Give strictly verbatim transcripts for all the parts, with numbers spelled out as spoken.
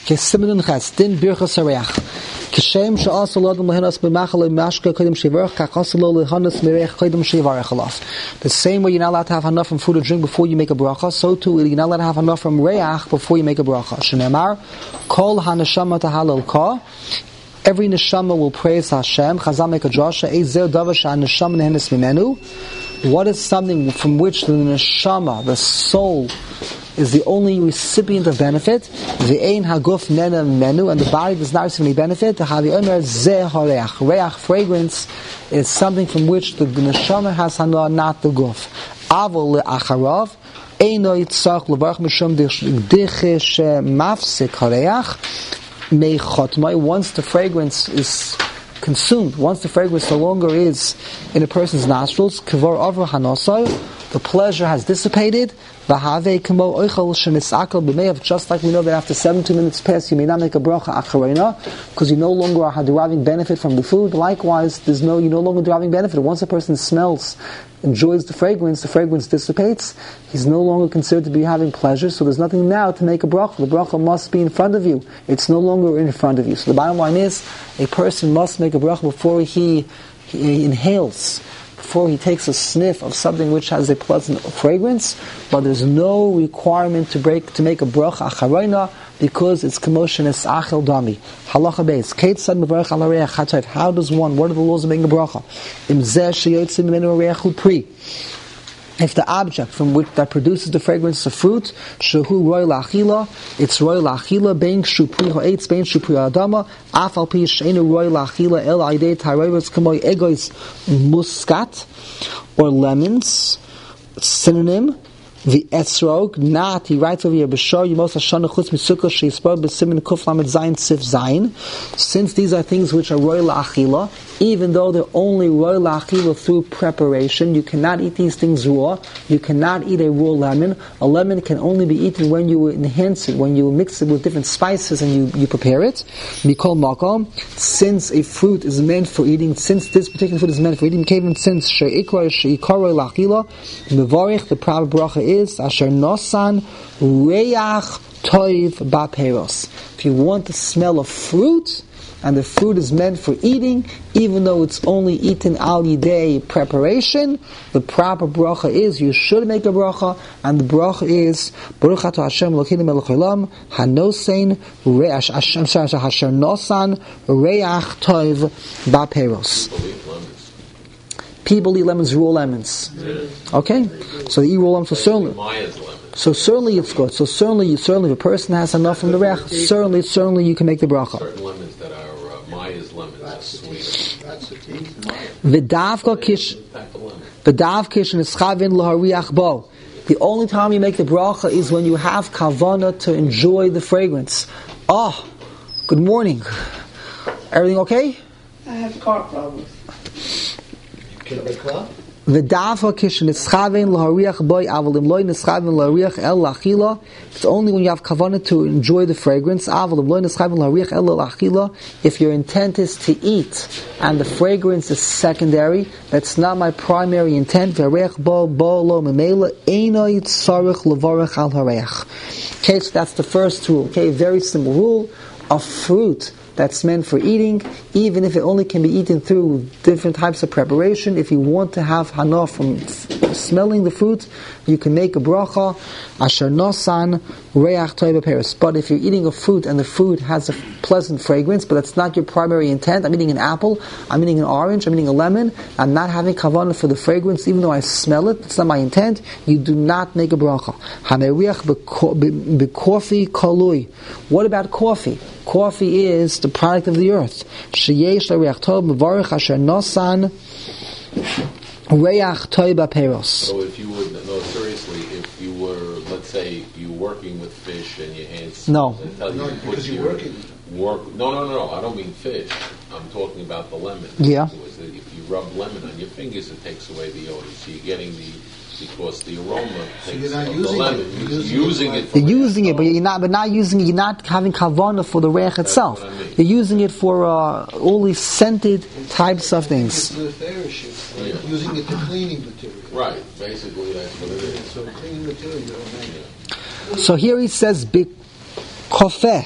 Kesimin Ches, Din Birchas Hareach. Kishem she'asa l'adam lehenas b'machal mashka kodim shevarech kachasa lo lehanas merech kodim shevarech alav. The same way you're not allowed to have enough from food or drink before you make a bracha, so too you're not allowed to have enough from reach before you make a bracha. Shneimar kol haneshama tahalal ka. Every neshama will praise Hashem. Chazal make a drasha. Ezer davar she'haneshama nehenes mimenu. What is something from which the neshama, the soul, is the only recipient of benefit? The ein haguf nena menu, and the body does not receive any benefit. The havi omer zeh hareach. Reach, fragrance, is something from which the neshama has hana, not the guf. Avol le'acharav eino yitzach levarach mishum dichish mafsik hareach meichotmai. Once the fragrance is consumed, once the fragrance no longer is in a person's nostrils, kavor over hanosai, the pleasure has dissipated. Just like we know that after seventy minutes pass, you may not make a bracha acharena because you no longer are deriving benefit from the food. Likewise, there's no you're no longer deriving benefit. Once a person smells, enjoys the fragrance, the fragrance dissipates. He's no longer considered to be having pleasure. So there's nothing now to make a bracha. The bracha must be in front of you. It's no longer in front of you. So the bottom line is, a person must make a bracha before he, he inhales, before he takes a sniff of something which has a pleasant fragrance, but there's no requirement to break to make a bracha acharayna because it's commotion is achel dami. Halacha beis. Kate said mevarech al hareach hatayv. How does one? What are the laws of making a bracha? Im zeh sheyotzim mimenu hareach pri. If the object from which that produces the fragrance of fruit, shehu roy lachila, it's roy lachila, bein shupri ha'etz, bein shupri ha'adama, af al pi sheinu roy lachila, el aidei tarayvas kamoy egois muscat, or lemons, synonym, the esrog, not, he writes over here, b'shor yimos hashana chutz misukah sheyispor b'simin kuf lamed zayin sif zayin, since these are things which are roy lachila, even though they're only roy lachila through preparation, you cannot eat these things raw. You cannot eat a raw lemon. A lemon can only be eaten when you enhance it, when you mix it with different spices and you, you prepare it. Mikol makom, since a fruit is meant for eating, since this particular fruit is meant for eating, even since she'ikra she'ikar roy lachila, mevarich, the proper bracha is asher nosan reach toiv ba'peros. If you want the smell of fruit, and the fruit is meant for eating, even though it's only eaten al yidei preparation, the proper bracha is, you should make a bracha, and the bracha is, Baruch atah Hashem Elokeinu melech haolam, hanosein re'ash, I'm sorry, hasher nosan re'ach toiv ba'peros. People eat lemons, raw lemons. Okay? So they eat raw lemons, so certainly, so certainly it's good. So certainly, certainly if a person has enough from the re'ach, certainly, certainly you can make the bracha. V'davka kish, v'dav kish neschavin lahariach bo. The only time you make the bracha is when you have kavana to enjoy the fragrance. Oh, good morning. Everything okay? I have car problems. Can I make club? V'davka kish neschavin lahariach bo avalim loy neschavin lahariach el lachila. It's only when you have kavana to enjoy the fragrance. Avalim loy neschavin lahariach el lachila. If your intent is to eat and the fragrance is secondary, that's not my primary intent. Okay, so that's the first rule. Okay, very simple rule. A fruit that's meant for eating, even if it only can be eaten through different types of preparation. If you want to have hana from f- smelling the fruit, you can make a bracha, asher nosan reach toiv ba'peros. But if you're eating a fruit and the fruit has a pleasant fragrance, but that's not your primary intent, I'm eating an apple, I'm eating an orange, I'm eating a lemon, I'm not having kavanah for the fragrance, even though I smell it, it's not my intent, you do not make a bracha. Hameruach b'kofi kalui. What about coffee? Coffee is the product of the earth. Sheyesh l'reach tov mevarich asher nosan reach toiv ba'peros. So if you would, no, seriously, if you were, let's say, you were working with fish and your hands... No. Tell you No, to put because you're your working. Work, no, no, no, no, I don't mean fish. I'm talking about the lemon. Yeah. So is that if you rub lemon on your fingers, it takes away the odor. So you're getting the... Because the aroma So takes you're not the using lemon. it. You're You're using, using it. it For You're using it, but reach. you're not. But not using it. You're not having kavanah for the reich itself. what I mean. You're using it for uh, all these scented types of things. It's the fair issue. Yeah. Using it to cleaning material. Right, basically that's what it is. So cleaning material, you don't make it. So here he says, "Bikofeh."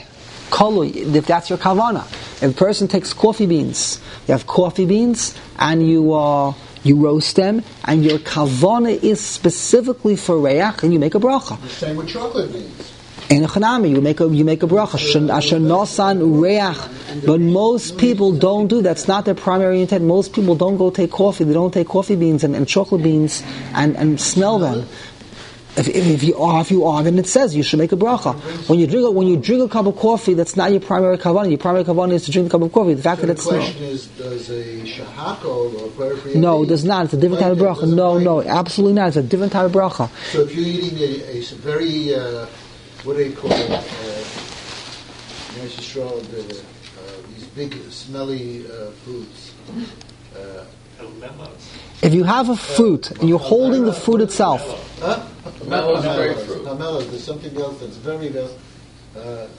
Kolui, if that's your kavana. If a person takes coffee beans, you have coffee beans, and you uh, you roast them, and your kavana is specifically for reach, and you make a bracha. The same with chocolate beans. In a chanami, you make a you make a bracha. Asher nosan reach, but most people don't do that. That's not their primary intent. Most people don't go take coffee. They don't take coffee beans and, and chocolate beans and, and smell them. If, if, if you are, if you are, then it says you should make a bracha. When you drink a, when you drink a cup of coffee, that's not your primary kavanah. Your primary kavanah is to drink the cup of coffee. The fact so that it's the question no. is, does a shahakol or prayer for no, it does not. It's a different type of bracha. No, no, absolutely not. It's a different type of bracha. So if you're eating a, a very uh, what do you call it? Uh, the, uh, these big smelly uh, foods. Uh, If you have a fruit and you're holding the fruit itself, huh? Mellow is grapefruit. Mellow. There's something else that's very uh, uh,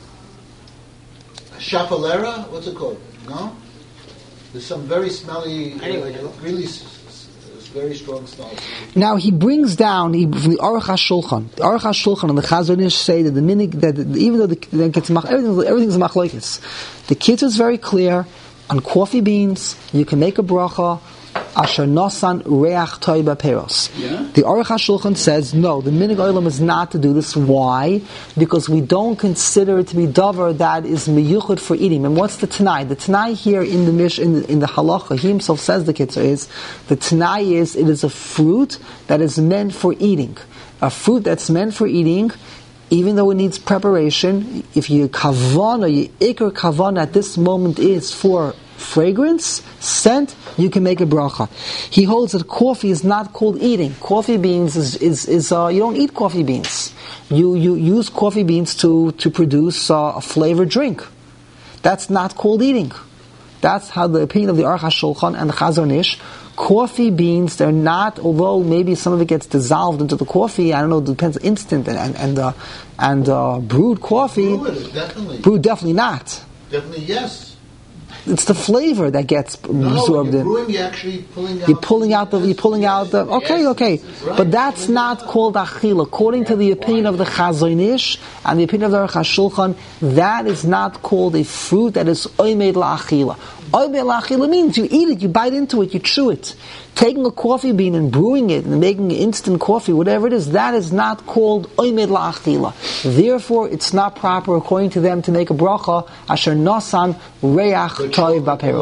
chapalera. What's it called? No. There's some very smelly, uh, really s- s- very strong smell. Now he brings down he, from the Aruch HaShulchan. The Aruch HaShulchan and the Chazon Ish say that the minig that the, even though the, the everything everything's a machlokes, the kitzur is very clear on coffee beans. You can make a bracha. Asher nosan reach toiba peros. The Aruch HaShulchan says no. The minig olam is not to do this. Why? Because we don't consider it to be davar that is miyuchad for eating. And what's the Tanai? The Tanai here in the mish in the, in the halacha, he himself says the kitzur is the Tanai is it is a fruit that is meant for eating. A fruit that's meant for eating. Even though it needs preparation, if your kavana, your ikar kavana at this moment is for fragrance, scent, you can make a bracha. He holds that coffee is not called eating. Coffee beans is, is, is uh, you don't eat coffee beans. You, you use coffee beans to, to produce uh, a flavored drink. That's not called eating. That's how the opinion of the Aruch HaShulchan and the Chazon Ish. Coffee beans, they're not, although maybe some of it gets dissolved into the coffee, I don't know, it depends, instant and, and, and, uh, and uh, brewed coffee. Brewed, definitely. Brewed, definitely not. Definitely, yes. It's the flavor that gets no, absorbed you're in. brewing, you're actually pulling out. You're pulling out the. You're pulling out the. Okay, okay, Right. but that's not called achila. According to the opinion of the Chazon Ish and the opinion of the Aruch HaShulchan, that is not called a fruit that is oimed la'achila. Oimed la'achila means you eat it, you bite into it, you chew it. Taking a coffee bean and brewing it and making instant coffee, whatever it is, that is not called oimed la'achila. Therefore, it's not proper, according to them, to make a bracha asher nasan reach toiv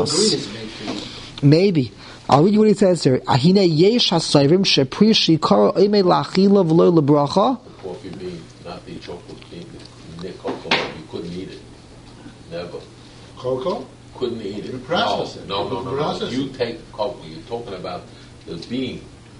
b'peros. Maybe. I'll read you what he says here. Ahine yesh hasayrim shepri shikara oimed la'achila v'lo lebracha. The coffee bean, not the chocolate bean, the cocoa, you couldn't eat it. Never. Cocoa? Couldn't eat it. You process it. No, no, no, no. Process You it. take cocoa. You're talking about the bean,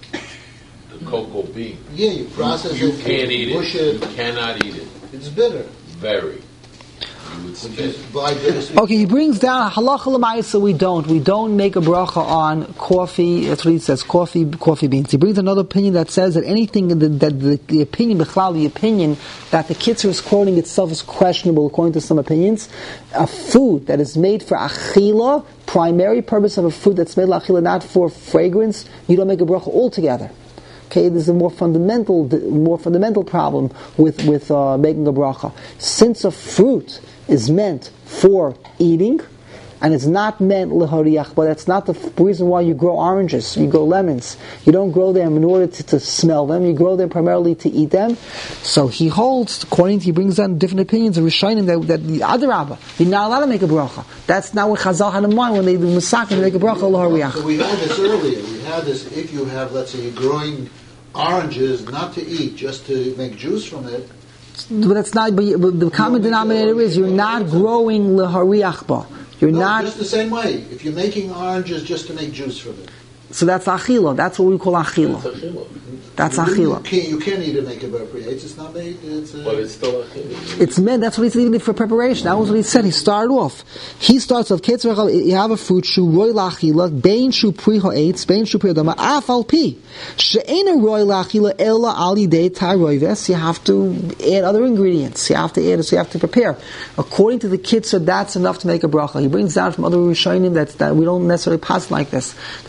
the cocoa bean. Yeah, you process you, it. You can't eat push it. it. You cannot eat it. It's bitter. Very. You would But spit. just buy bitter. Okay, he brings down halacha l'maisa. We don't. We don't make a bracha on coffee. That's what he says. Coffee, coffee beans. He brings another opinion that says that anything that, that the, the opinion, the opinion that the kitzur is quoting itself is questionable according to some opinions. A food that is made for achila, primary purpose of a food that's made for achila, not for fragrance, you don't make a bracha altogether. Okay, there's a more fundamental, more fundamental problem with with uh, making a bracha. Since a fruit is meant for eating, and it's not meant lehariach, but that's not the f- reason why you grow oranges, you grow lemons. You don't grow them in order to, to smell them, you grow them primarily to eat them. So he holds, according to, he brings down different opinions of Rishonim that, that the other Rabbah, you're not allowed to make a bracha. That's not what Chazal had in mind when they do Musach and make a bracha lehariach. So we had this earlier. We had this, if you have, let's say, you're growing oranges, not to eat, just to make juice from it. But that's not, but, you, but the common denominator is you're not growing lehariach ba. You're no, not. Just the same way. If you're making oranges just to make juice from it. So that's achila. That's what we call achila. It's achila. That's you, achila. You can't, you can't eat it make it appropriates. It's not made. It's uh, But it's still achila. It's meant, that's what he's leaving it for preparation. That was what he said. He started off. He starts off, you have a fruit, shu roy lachila, bein shu priho eitz, bein shu priho dama, afal pi. She'ena roy lachila, ella ali de taroives. You have to add other ingredients. You have to add, so you have to prepare. According to the kitzur, that's enough to make a bracha. He brings down from other Rishonim that, that we don't necessarily pass like this. That there are many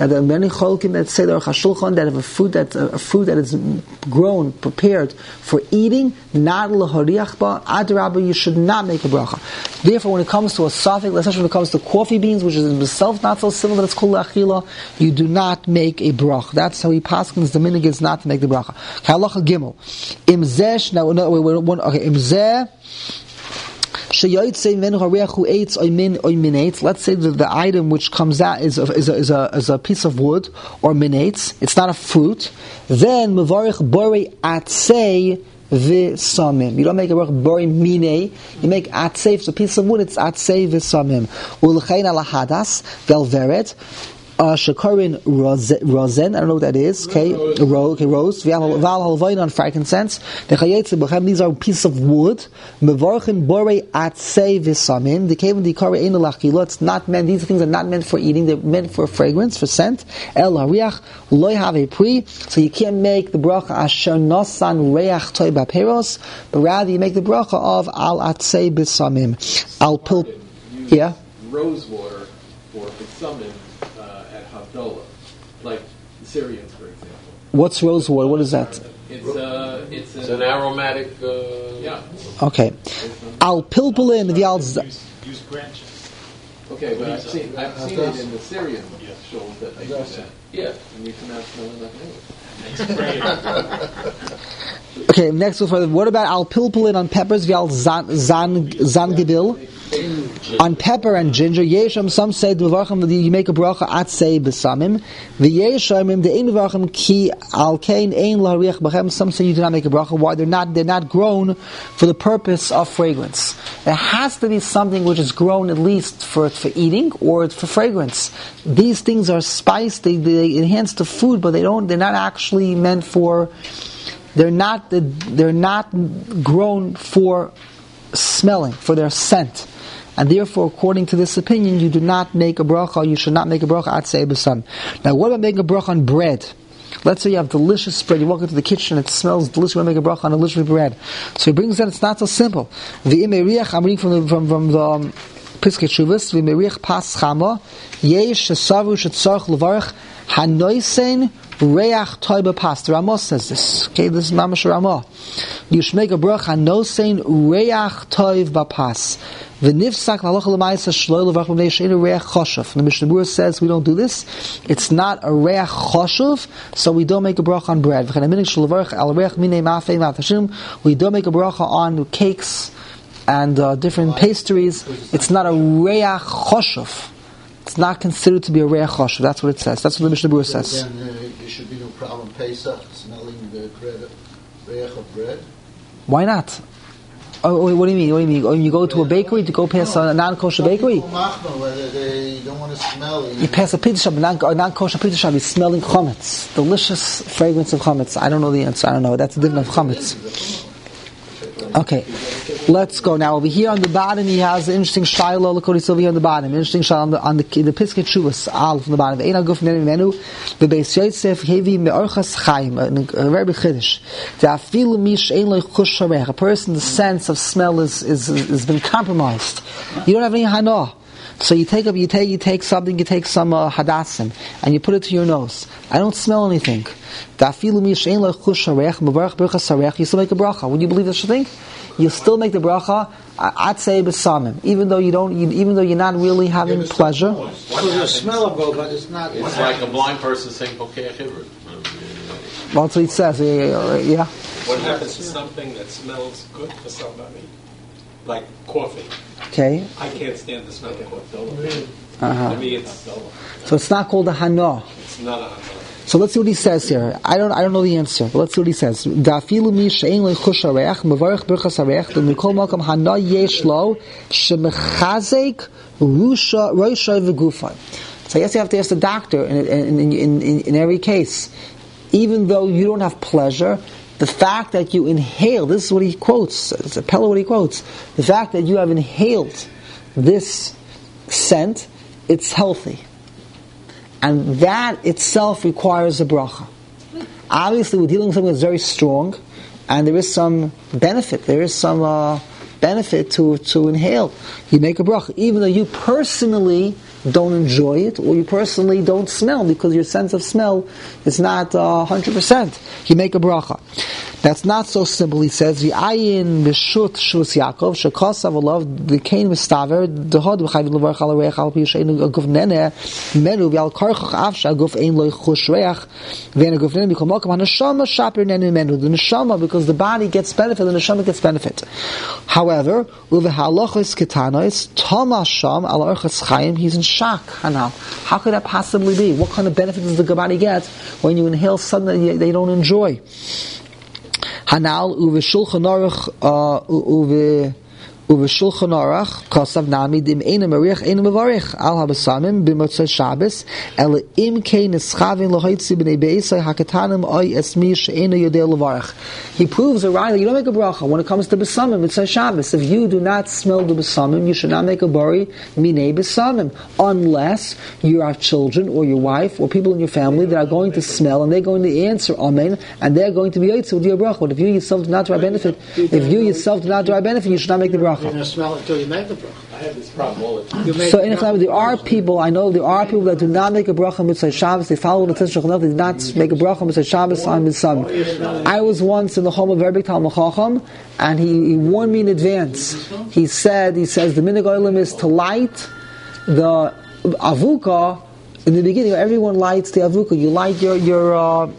many cholkim that say there Shulchan that if a food that a fruit that is grown, prepared for eating, not lahoriach ba adrabah, you should not make a bracha. Therefore, when it comes to a suffix, especially when it comes to coffee beans, which is in itself not so similar, it's called achila, you do not make a bracha. That's how he paskins the minhag is not to make the bracha. Halacha gimel. Imzeh, now, no, wait, wait, one, okay, imzeh. Let's say that the item which comes out is a, is a, is a, is a piece of wood or minates. It's not a fruit. Then mevarich borei atzei v'samim. You don't make a bracha borei minei. You make atzei. If it's a piece of wood, it's atzei v'samim. U'lechein ala hadas velveret. Uh, Shakarin rozen, I don't know what that is. Okay, ro, okay, rose. Val halvayin on frankincense. These are pieces of wood. Mevarchin borei atzei v'samim. The cave the kari ein lachila. It's not meant. These things are not meant for eating. They're meant for fragrance, for scent. El hariach loy have a pri. So you can't make the bracha asher nosan reach toy baperos, but rather you make the bracha of al atzei b'samim. Al pil. Yeah. Rose water for b'samim. Like the Syrians, for example. What's rose water? What is that? It's, uh, it's, it's an aromatic. Uh, yeah. Okay. Al pilpulin v'al. Use branches. Okay, but I've seen I've seen it in the Syrian shows that they do that. Yeah. And you come out smelling like an Okay, next we'll further. What about al pilpulin on peppers v'al zan zan zangebil? On pepper and ginger, yesham. Some say you make a bracha atzei b'samim. V'yeshamim the ein v'archim ki al kain ein lahariach b'chem. Some say you do not make a bracha. Why? They're not. They're not grown for the purpose of fragrance. There has to be something which is grown at least for for eating or for fragrance. These things are spice. They, they enhance the food, but they don't. They're not actually meant for. They're not. They're not grown for smelling, for their scent. And therefore, according to this opinion, you do not make a bracha, you should not make a bracha atzei b'san. Now, what about making a bracha on bread? Let's say you have delicious bread, you walk into the kitchen, it smells delicious, you want to make a bracha on delicious bread. So he brings that, it's not so simple. V'im eriach, I'm reading from the, from, from the um, Piskei Teshuvos, v'im eriach pas chama, yesh shesavu shetzarch levarach, hanoisen reach toiba pas. The Ramah says this. Okay, this is Mamash Ramah. You should make a bracha hanoisen reach toiv bapas. The nifsak halacha l'maisa shloi levarach b'nei she'enu reach choshev. The Mishnah Berurah says we don't do this. It's not a reach choshev, so we don't make a bracha on bread. We don't make a bracha on cakes and uh, different pastries. It's not a reach choshev. It's not considered to be a reach choshev. That's what it says. That's what the Mishnah Berurah says. Then uh, there should be no problem Pesach smelling the bread, reach of bread. Why not? Oh, wait, what do you mean? What do you mean? Oh, you go to a bakery to go past no, a non-kosher bakery? Whether they don't want to smell. You pass a pizza shop, a non-kosher pizza shop, you're smelling chametz, delicious fragrance of chametz. I don't know the answer. I don't know. That's a different of chametz. Okay, let's go now. Over here on the bottom, he has an interesting shiloh. Look what he's over here on the bottom. Interesting shiloh on the on the, the Piskei Teshuvos Aleph from the bottom. Ein aguf menu the Beis Yosef hevi meorchas chaim. A very big chiddush. The afilu mish ein lo chush harech. A person's sense of smell is is has been compromised. You don't have any hana. So you take up, you take, you take something, you take some uh, hadassim, and you put it to your nose. I don't smell anything. You still make a bracha. Would you believe such a thing? You still make the bracha atzei b'samim, even though you don't, you, even though you're not really having yeah, pleasure. So the smell of it, but it's not. It's like a blind person saying "Pokei Chivra." Well, that's what it says. Yeah. What happens to something that smells good for somebody, like coffee? Okay. I can't stand the smell of coffee. Uh-huh. To me, it's so it's not called a hana. It's not a hana. So let's see what he says here. I don't, I don't know the answer, but let's see what he says. Da'afilu mi she'ein lo chush hareach, mevarich birchas hareach, mikol makam hana yesh lo, shemechazek rusha roisha v'gufay. So I guess you have to ask the doctor in, in, in, in, in every case. Even though you don't have pleasure, the fact that you inhale, this is what he quotes, it's a Pella what he quotes, the fact that you have inhaled this scent, it's healthy. And that itself requires a bracha. Obviously we're dealing with something that's very strong, and there is some benefit, there is some uh, benefit to to inhale. You make a bracha, even though you personally don't enjoy it, or you personally don't smell, because your sense of smell is not uh, one hundred percent. You make a bracha. That's not so simple. He says, "V'ayin b'shut shus Yaakov shekasav alav v'kein mistaver dehod v'chayv levarch al reich al pi shein aguf nene menu v'al karchach avsha aguf ein lo chush reich v'en aguf nene b'kol makam haneshama shaper nene menu." The neshama, because the body gets benefit, the neshama gets benefit. However, uvehalachos ketanois Thomas sham al archas chayim, he's in shock. Hanal, how could that possibly be? What kind of benefit does the body get when you inhale something that they don't enjoy? Hanal uve shulchan aruch uve uve shulchan aruch kasav nami dim eina mariach eina mevarich al habasamim b'motzei Shabbos el im kein eschavin lohaitzi b'nei beisai haketanim oy esmi she'eina yodei levarich. He proves a right that you don't make a bracha when it comes to besamim. It's a Shabbos. If you do not smell the besamim, you should not make a bari minei besamim, unless you have children or your wife or people in your family that are going to smell and they're going to answer amen and they're going to be yotze with your bracha. But if you yourself do not derive benefit, if you yourself do not derive benefit, you should not make the bracha. You're going to smell it until you make the bracha. I have this problem all the time. So in fact, there are people, I know there are people that do not make a bracha mitzvah Shabbos. They follow the Tzedek Shulchan Aruch. They do not make a bracha mitzvah Shabbos on mitzvah. I was once in the home of a very big Talmud Chacham, and he, he warned me in advance. He said, he says the minhag olam is to light the avuka in the beginning. Everyone lights the avuka. You light your your. Uh,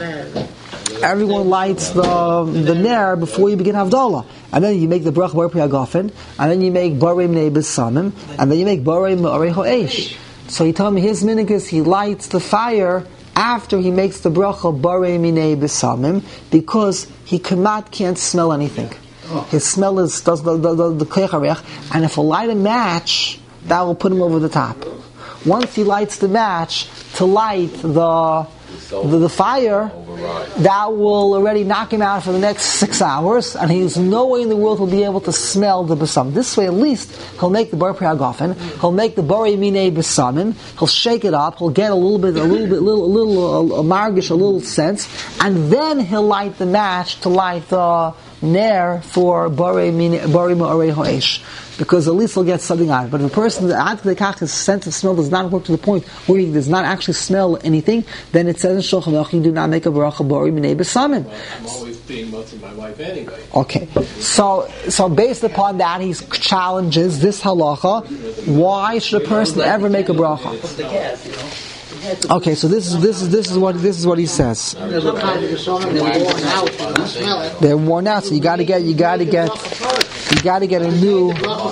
everyone lights the the ner before you begin Havdalah. And then you make the bracha bar pri hagafen, and then you make barei minei besamim, and then you make barei me'orei ha'esh. So he told me his minhag is he lights the fire after he makes the bracha barei minei besamim, because he cannot can't smell anything. His smell is does the the the, the kecharech, and if he'll light a match, that will put him over the top. Once he lights the match to light the the, the fire, that will already knock him out for the next six hours, and he's no way in the world he'll be able to smell the besam. This way, at least, he'll make the bar pri hagafen, he'll make the barei minei besamim, he'll shake it up, he'll get a little bit, a little bit, little, a little, a, a margish, a little sense, and then he'll light the match to light the ner for barei me'orei ha'esh. Because at least he'll get something out of it. But if a person, his sense of smell does not work to the point where he does not actually smell anything, then it says in Shulchan Aruch, you do not make a bracha bari minei besamim. I'm always being motzei my wife anyway. Okay, so so based upon that, he challenges this halacha. Why should a person ever make a bracha? Okay, so this is this is this is what this is what he says. They're worn out, so you got to get you got to get you got to get a new.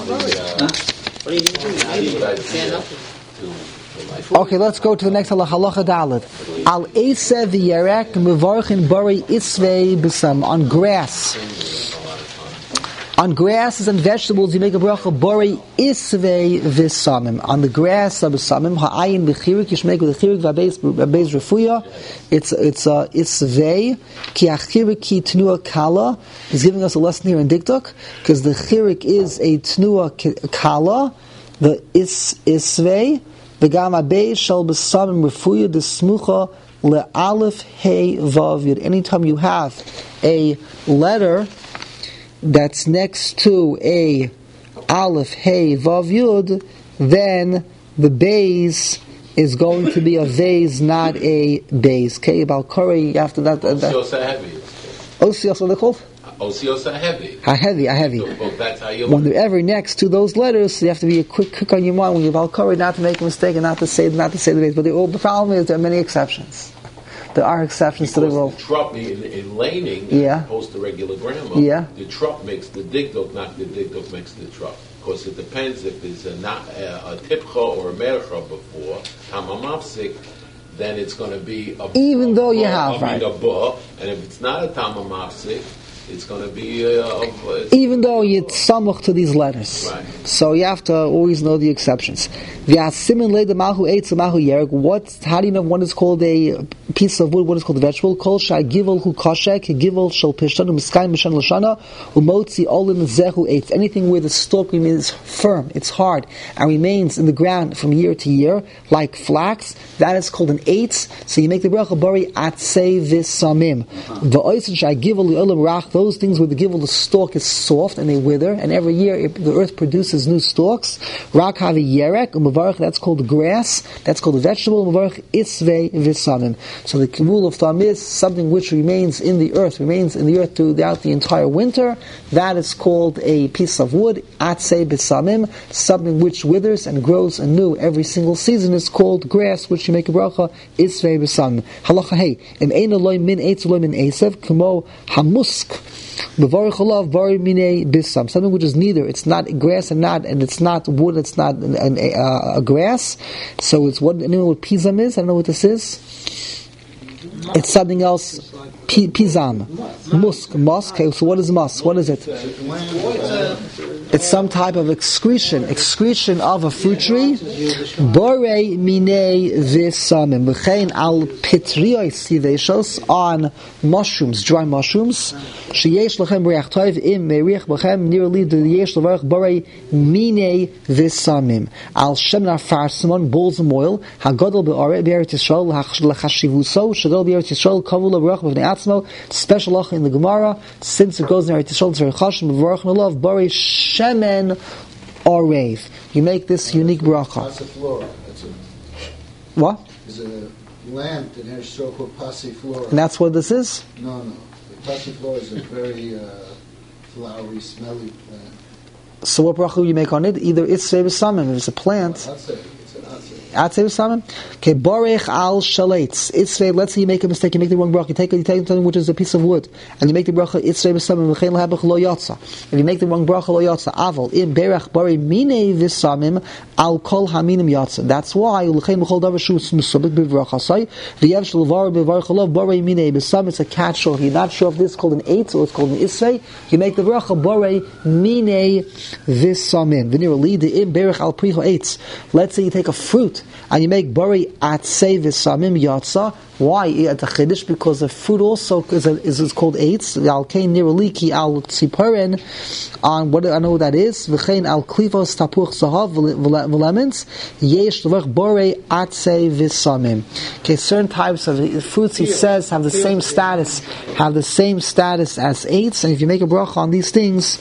Okay, let's go to the next halacha, halacha dalet. Al esev v'yerek mevarchin bari isvei b'sam, on grass. On grasses and vegetables, you make a bracha bari isvei v'samim. On the grass of b'samim, ha'ayin b'chirik, you should make with a chirik v'abeis refuya. It's it's uh, isvei ki achirik ki tnua kala. He's giving us a lesson here in Dikduk, because the chirik is a tnua kala. The is isvei v'gam abeis shel b'samim refuya desmucha le'alef hey vav yud. Anytime you have a letter that's next to a aleph, hey, vav, yud, then the base is going to be a vase, not a base. Okay, Balkari, after that. Osios heavy. Osios, what they called? Osios heavy. Ha heavy, ha heavy. So, well, that's how you when they're ever next to those letters, so you have to be a quick kick on your mind when you're Balkari, not to make a mistake and not to say not to say the base. But the, the problem is there are many exceptions. There are exceptions because to the rule. The trup in, in laning, yeah. as opposed to regular grammar, yeah. the trup makes the digdok, not the digdok makes the trup. Because it depends if there's a, a, a tipcha or a mercha before, tamamapsik, then it's going to be a even a, though a, you a, have, a, right. a buh, and if it's not a tamamapsik, it's going to be a, a, a, even though you samuch to these letters. Right. So you have to always know the exceptions. What, how do you know one is called a piece of wood, what is called a vegetable? Kol shai givol hu koshek, givol shel pishtan, u'miskayim mishan l'shana, u'motzi olin zehu eitz. Anything where the stalk remains firm, it's hard, and remains in the ground from year to year, like flax, that is called an eitz. So you make the bracha bari atzei v'samim. V'oisin shai givol li'olam rach those things where the givel, the stalk is soft and they wither, and every year it, the earth produces new stalks. Rak havi yerek, umavarach, that's called grass, that's called a vegetable, umavarach isvei visanim. So the rule of thumb is something which remains in the earth, remains in the earth throughout the entire winter, that is called a piece of wood, atzei bisamim. Something which withers and grows anew every single season is called grass, which you make a bracha, isvei bisamim. Halacha hey, im ein loy min eitz loy min esev, kamo hamusk, bevarich olav bari minei bisam. Something which is neither, it's not grass and not, and it's not wood, it's not an, an, a, a grass. So it's what, anyone know what pisam is? I don't know what this is. It's something else. P- pisam, musk, musk. Okay, so what is musk? What is it? It's some type of excretion, excretion of a fruit tree. Borei minei visamim. V'chein al pitriyos yiveshos, on mushrooms, dry mushrooms. Sheyesh lachem reach tov im meirich b'chem nearly the yesh levarich borei minei visamim. Al shemen afar simon, bowls of oil. Hagadol be'arei be'eretz Yisrael lachashivuso. Shadol be'eretz Yisrael kavul levarich b'vnei atzmo. Special lach in the Gemara, since it goes in Eretz Yisrael, it's very chashim b'varich nolav borei shemen orev. You make this unique bracha. Passiflora. That's a, What? There's a plant in Eretz Yisrael called passiflora. And that's what this is? No, no. The passiflora is a very uh, flowery, smelly plant. So what bracha will you make on it? Either it's samim, if it's a plant. That's it. It's an atzeh. Atzei samim. Okay, borech al shalates. It's let's say you make a mistake, you make the wrong bracha. You take, you take something which is a piece of wood, and you make the bracha it's samim v'chein lahabach lo yatsa. If you make the wrong bracha lo yatsa, aval im berach bari minei v'samim al kol haminim yatsa. That's why l'chein b'chol davar shu musabik b'vrachasai v'yev shlevar b'varach olav bari minei v'samim. It's a catch-all. You're not sure if this is called an eitz or it's called an isvei. You make the bracha bari minei v'samim. V'nirali the im berach al pricho eitz. Let's say you take a fruit and you make bari atzei v'samim yatsa. Why at the chiddush? Because the fruit also is, a, is, is called eitz. Al kein niraliki al tziporen. On what I know what that is. V'chein al klivos tapuch zahav v'lemons. Yesh l'vach bari atzei v'samim. Okay, certain types of fruits he says have the same status, have the same status as eitz. And if you make a bracha on these things,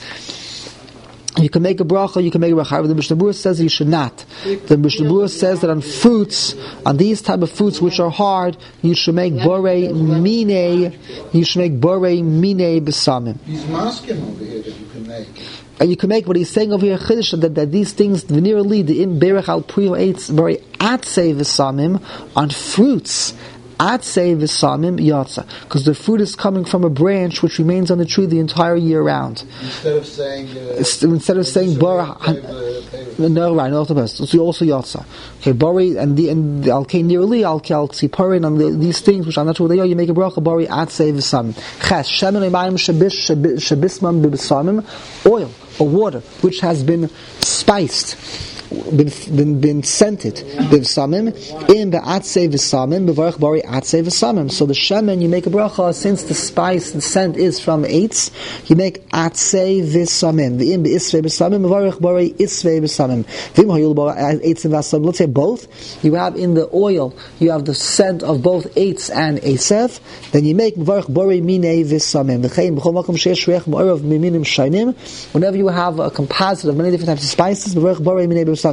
you can make a bracha, you can make a bracha. The Mishnah Berurah says you should not. The Mishnah Berurah says that on fruits, on these type of fruits which are hard, you should make borei minei, you should make borei minei besamim. He's masking over here that you can make. And you can make what he's saying over here, Chiddush, that, that these things, v'nirali, the im berach al priyo eitz, borei atzei v'samim, on fruits, atzei v'samim yatsa, because the fruit is coming from a branch which remains on the tree the entire year round. Instead of saying, uh, instead of saying bara, no, right, not the best. So also yatsa. Okay, bari and the and al kain nearly al kal tziparin on the, these things which I'm not sure what they are. You make a bracha bari atzei v'samim. Ches shemen emayim shabish shabismam b'samim, oil or water which has been spiced. Been, been, been scented b'v'samim in be'atzei v'samim b'varach bari atzei v'samim. So the shemen you make a bracha since the spice, the scent is from eitz. You make atzei v'samim v'im be'isvei v'samim b'varach bari isvei v'samim v'im hayul b'ari eitz v'samim. Let's say both. You have in the oil, you have the scent of both eitz and esev. Then you make b'varach bari minei v'samim v'chein b'chol makom sheyesh reich ma'orav miminim shainim. Whenever you have a composite of many different types of spices, b'varach bari minei v'samim.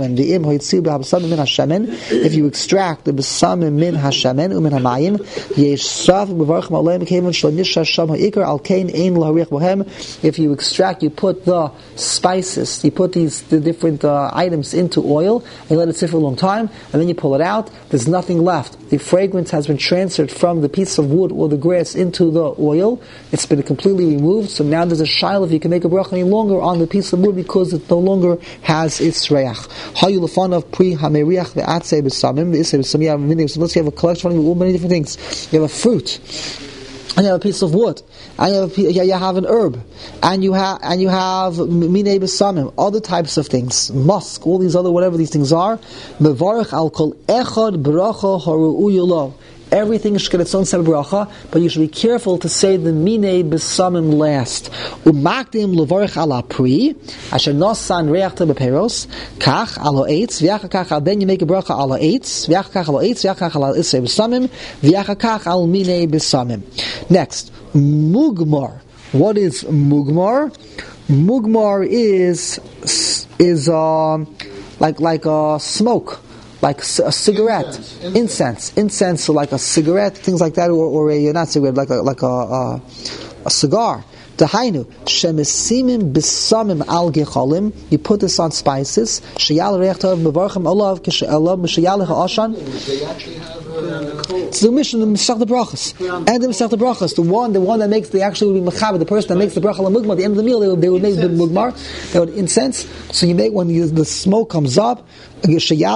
If you extract the besamim min hashamen umin hamayim, yeshrav b'varach ma'aleim kevon shlonisha sham ha'ikar al kain ein l'harich bohem. If you extract, you put the spices, you put these the different uh, items into oil, and you let it sit for a long time, and then you pull it out. There's nothing left. The fragrance has been transferred from the piece of wood or the grass into the oil. It's been completely removed. So now there's a shaila if you can make a bracha any longer on the piece of wood because it no longer has its reach. Of pre hameriach the atzei b'samim the isei b'samim. You have many. So let's say you have a collection of all many different things. You have a fruit, and you have a piece of wood, and you have a, you have an herb, and you have and you have minei b'samim, other types of things, musk, all these other whatever these things are. Mevarach al kol echad bracha haru'uyu lo. Everything should get its own separate bracha, but you should be careful to say the minei b'samim last. Umakdim levarich ala pri, asher nosan reachta b'peros, kach ala eitz, v'yachakach, then you make a bracha ala eitz, v'yachakach ala eitz, v'yachakach ala isei b'samim, v'yachakach al minei b'samim. Next, mugmar. What is mugmar? Mugmar is is um, like like a smoke, like a cigarette, incense, incense, incense, incense so like a cigarette, things like that, or, or a not cigarette, like a like a a, a cigar. Dahainu shemesimim bisamim al gecholim. You put this on spices. Sheyal rechtov mevarchem olav kishaelav mishayalech ashan. They actually have. It's the mission of the Masech Brachas and the Masech Brachas. The one, the one that makes the actually would be mechaber, the person that makes the bracha lamugmar. At the end of the meal, they would, they would make the mugmar. They would incense. So you make when you, the smoke comes up. So as soon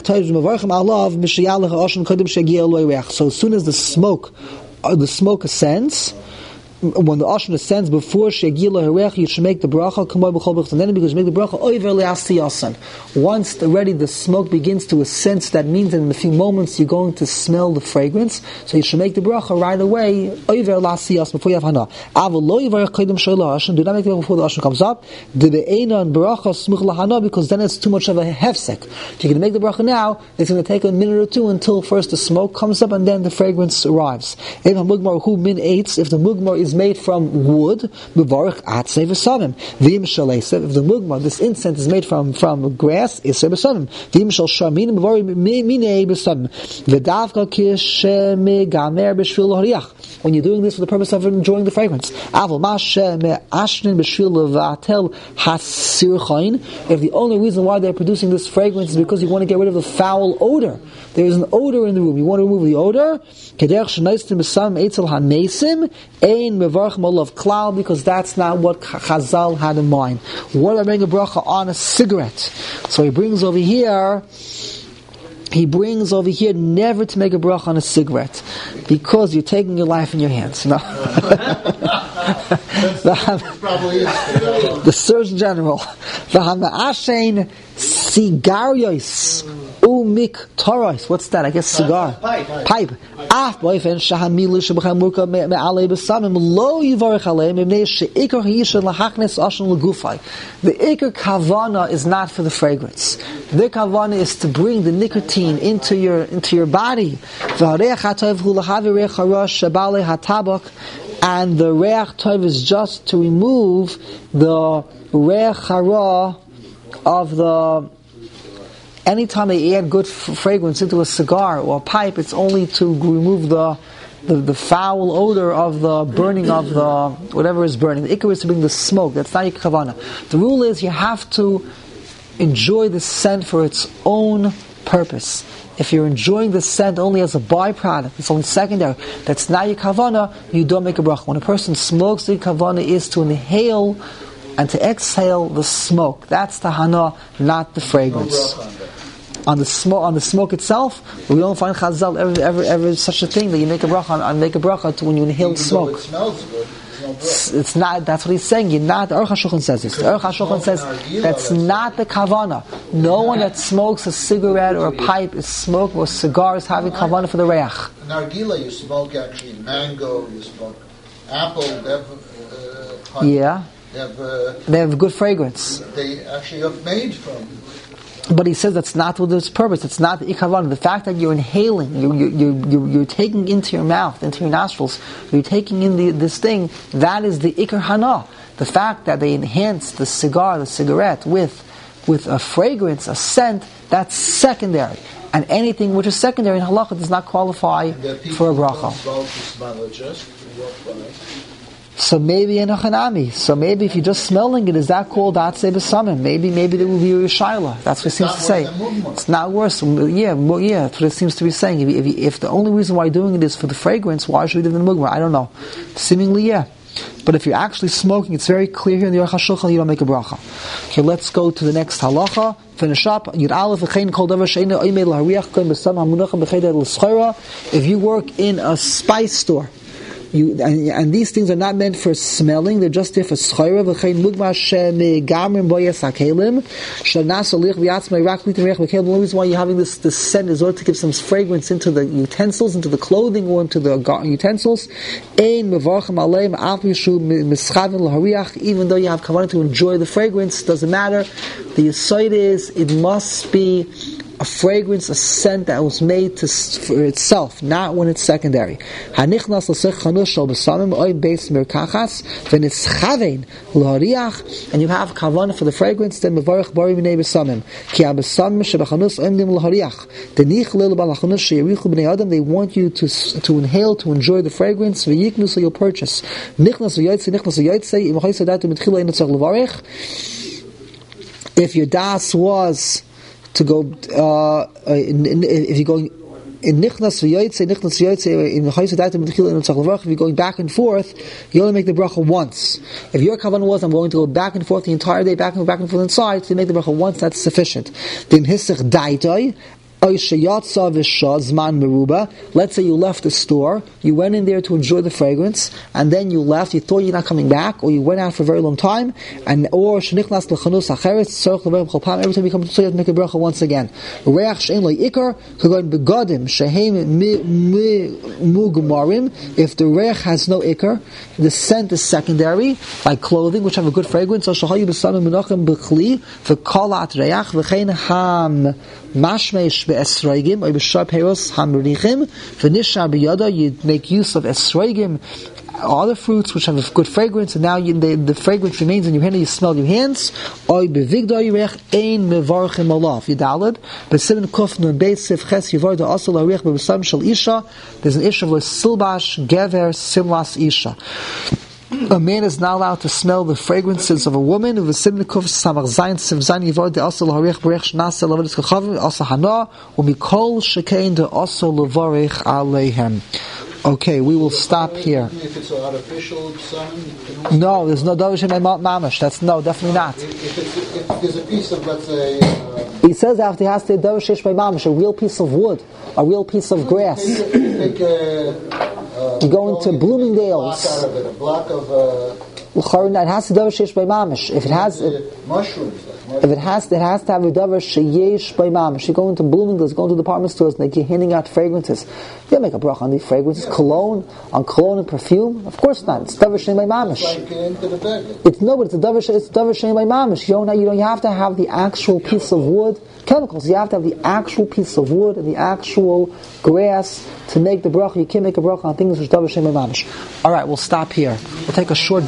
as the smoke, uh, the smoke ascends. When the Ashon ascends before Shegila Herech, you should make the bracha, and then because you make the bracha, Oiver Le'asiyasan. Once already the smoke begins to ascend, that means that in a few moments you're going to smell the fragrance, so you should make the bracha right away, Oiver Le'asiyasan, before you have Hana. Aval Lo Yivarech Kodim She'la Ashon, do not make the bracha before the Ashon comes up, De Be'ena and bracha Smuch Lahana, because then it's too much of a hefsek. If you're going to make the bracha now, it's going to take a minute or two until first the smoke comes up and then the fragrance arrives. If the mugmar is made from wood, mevarich atzei v'samim. V'im shel esev, if the mugmar, this incense is made from from grass, esev v'samim. V'im shel shamin, mevarich minei v'samim. V'davka kishemegamer b'shvil hariach. When you're doing this for the purpose of enjoying the fragrance. Aval mashe me'ashnin b'shvil v'atel hasirchain. If the only reason why they're producing this fragrance is because you want to get rid of the foul odor. There is an odor in the room. You want to remove the odor. Kederch shenaistim b'samim eitzel hamesim ein mevarchim olav klal, because that's not what Chazal had in mind. What I bring a bracha on a cigarette. So he brings over here. He brings over here never to make a bracha on a cigarette, because you're taking your life in your hands. No. the, the Surgeon General. V'hama'ashein sigarios umik toros. What's that? I guess cigar. Pipe. Pipe. Af boyfen shahamilu shebachem murka me'alei b'samim lo yivarech aleim imnei she'ikar ha'yisha lahachnes ashen l'gufay. The ikar kavana is not for the fragrance. The kavana is to bring the nicotine into your into your body. V'hareach ha'tov hu lahavi reach harash shabalei hatabak. And the reach tov is just to remove the reach hara of the. Anytime they add good f- fragrance into a cigar or a pipe, it's only to remove the, the the foul odor of the burning of the whatever is burning. The ikar is to bring the smoke. That's not your kavana. The rule is you have to enjoy the scent for its own purpose. If you're enjoying the scent only as a byproduct, it's only secondary, that's not your kavana, you don't make a bracha. When a person smokes, the kavana is to inhale and to exhale the smoke. That's the hana, not the fragrance. On the smoke, on the smoke itself, we don't find Chazal ever, ever, ever such a thing that you make a bracha on, on make a bracha to when you inhale Even smoke. It smells good. It's, it's not. That's what he's saying. You're not. The Aruch HaShulchan says this. The Aruch HaShulchan says that's not the kavana. No one that smokes a cigarette or a pipe is smoke or cigar is having kavana for the reach. In Nargila, you smoke actually mango. You smoke apple. They have, uh, Yeah. They have, uh, they have good fragrance. They actually are made from. But he says that's not what its purpose. It's not the ikavana. The fact that you're inhaling, you're, you're, you're, you're taking into your mouth, into your nostrils, you're taking in the, this thing, that is the ikar hana. The fact that they enhance the cigar, the cigarette, with with a fragrance, a scent, that's secondary. And anything which is secondary in halacha does not qualify for a bracha. So maybe in a chanami. So maybe if you're just smelling it, is that called atzei b'samim? Maybe, maybe there will be a shaila. That's what it seems to say. It's not worse. Yeah, well, yeah, that's what it seems to be saying. If, if, if the only reason why you're doing it is for the fragrance, why should we do it in the mugmar? I don't know. Seemingly, yeah. But if you're actually smoking, it's very clear here in the Aruch HaShulchan you don't make a bracha. Okay, let's go to the next halacha. Finish up. If you work in a spice store, You, and, and these things are not meant for smelling; they're just there for schayra. V'chein mugmar shemegamrim boyas hakelim shenas olich v'yatzmei rak litin reich v'kelim. The only reason why you're having this, this scent is order to give some fragrance into the utensils, into the clothing, or into the utensils. Ein mevarchim aleim af yishu mischavin lahariach. Even though you have kavanah to enjoy the fragrance, doesn't matter. The aside is it must be a fragrance, a scent that was made to, for itself, not when it's secondary. Hanichnas l'sech chanus shel besamim oy beis merkachas v'nitzchavein l'hariach, and you have kavanah for the fragrance, then mevarich bari b'nei besamim ki ha-besamim shebachanus oymdim l'hariach denich lil balachanus sheyarichu b'nei adam. They want you to to inhale, to enjoy the fragrance. V'yiknu, so you'll purchase. Nichnas v'yotzei, nichnas v'yotzei, im chayis adatu mitchila ein tzarich l'varich. If your das was to go, uh, in, in, if you're going in nichnas v'yotzei, nichnas v'yotzei, in the chayis adatu mitchila ein tzarich l'varich, if you're going back and forth, you only make the bracha once. If your kavanah was, I'm going to go back and forth the entire day, back and forth, back and forth inside, so you make the bracha once, that's sufficient. Then hisich daitoi. Let's say you left the store, you went in there to enjoy the fragrance, and then you left, you thought you're not coming back, or you went out for a very long time, and or every time you come to the store, you have to make a bracha once again. If the reach has no ikar, the scent is secondary, like clothing, which have a good fragrance, mashmeish be'esroigim or b'shar peros hamrichim v'nishar b'yada. You make use of esroigim, other fruits which have a good fragrance, and now you, the, the fragrance remains in your hand and you smell your hands. Oy bevigdar yirech ein mevarchim alav yidalad b'simin kuf nun beis sif ches yivar da asal harich b'b'sam shel isha. There's an issue of silbash gever simlas isha. A man is not allowed to smell the fragrances of a woman. The simnikuf samach zayin siv zayin yivod de asol harich berech shnasel avodas kachavim asa hana umikol shekein de asol levarich aleihem. Okay, we will stop here. If it's an artificial sun, no, there's no davar shem mamash. That's no, definitely not. If, it's, if there's a piece of, let's say, uh, he says after he has to davar shesh by mamash, a real piece of wood, a real piece of grass. Take, take, uh, uh, you go into Bloomingdale's. A block out of it, a block of. Uh, it has to davar shesh by mamash. If it has. If, mushrooms. If it has, it has to have a davar sheyesh by mamash. You go into Bloomingdale's, go into department stores, and they're handing out fragrances. You don't make a bracha on these fragrances, cologne, on cologne and perfume. Of course not. It's davar sheyesh by mamash. It's like into the bag. It's no, but it's a davar. It's davar sheyesh by mamash. You don't. You don't. You have to have the actual piece of wood, chemicals. You have to have the actual piece of wood and the actual grass to make the bracha. You can't make a bracha on things which davar sheyesh by mamash. All right, we'll stop here. We'll take a short.